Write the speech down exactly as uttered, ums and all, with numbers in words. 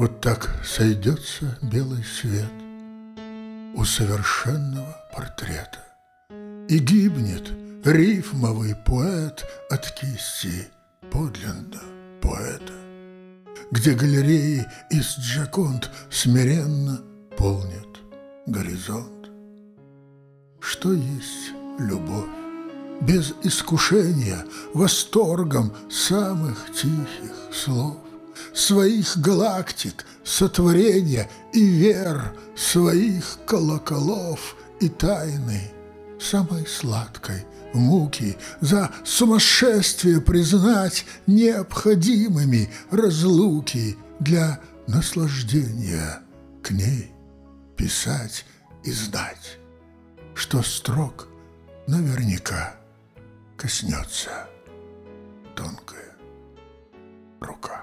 Вот так сойдется белый свет у совершенного портрета, и гибнет рифмовый поэт от кисти подлинно поэта, где галереи из Джоконд смиренно полнят горизонт. Что есть любовь? Без искушения, восторгом самых тихих слов, своих галактик, сотворения и вер, своих колоколов и тайны, самой сладкой муки за сумасшествие признать необходимыми разлуки для наслаждения к ней писать и знать, что строк наверняка коснется тонкая рука.